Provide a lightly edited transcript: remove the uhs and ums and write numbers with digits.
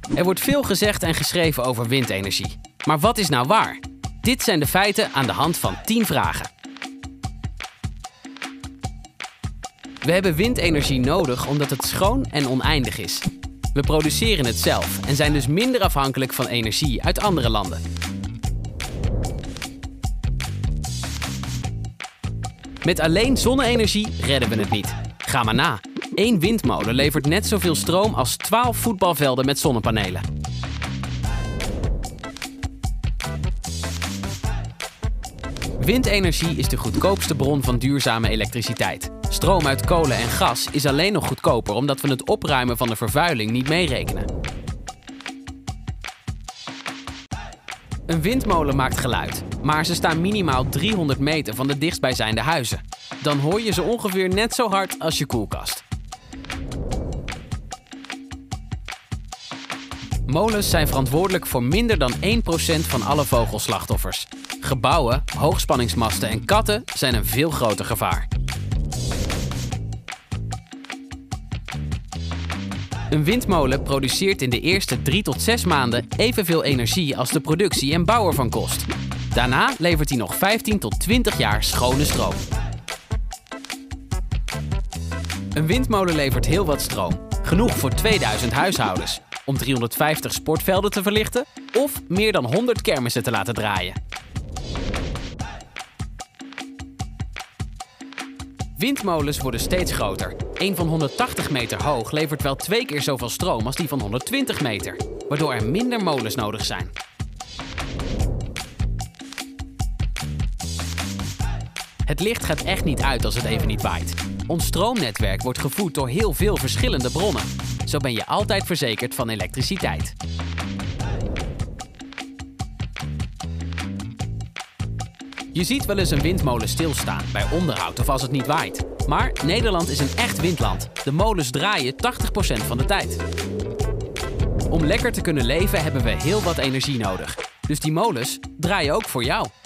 Er wordt veel gezegd en geschreven over windenergie. Maar wat is nou waar? Dit zijn de feiten aan de hand van 10 vragen. We hebben windenergie nodig omdat het schoon en oneindig is. We produceren het zelf en zijn dus minder afhankelijk van energie uit andere landen. Met alleen zonne-energie redden we het niet. Ga maar na. 1 windmolen levert net zoveel stroom als 12 voetbalvelden met zonnepanelen. Windenergie is de goedkoopste bron van duurzame elektriciteit. Stroom uit kolen en gas is alleen nog goedkoper omdat we het opruimen van de vervuiling niet meerekenen. Een windmolen maakt geluid, maar ze staan minimaal 300 meter van de dichtstbijzijnde huizen. Dan hoor je ze ongeveer net zo hard als je koelkast. Molens zijn verantwoordelijk voor minder dan 1% van alle vogelslachtoffers. Gebouwen, hoogspanningsmasten en katten zijn een veel groter gevaar. Een windmolen produceert in de eerste 3 tot 6 maanden evenveel energie als de productie en bouw ervan kost. Daarna levert hij nog 15 tot 20 jaar schone stroom. Een windmolen levert heel wat stroom. Genoeg voor 2000 huishoudens. Om 350 sportvelden te verlichten of meer dan 100 kermissen te laten draaien. Windmolens worden steeds groter. Een van 180 meter hoog levert wel 2 keer zoveel stroom als die van 120 meter, waardoor er minder molens nodig zijn. Het licht gaat echt niet uit als het even niet waait. Ons stroomnetwerk wordt gevoed door heel veel verschillende bronnen. Zo ben je altijd verzekerd van elektriciteit. Je ziet wel eens een windmolen stilstaan, bij onderhoud of als het niet waait. Maar Nederland is een echt windland. De molens draaien 80% van de tijd. Om lekker te kunnen leven hebben we heel wat energie nodig. Dus die molens draaien ook voor jou.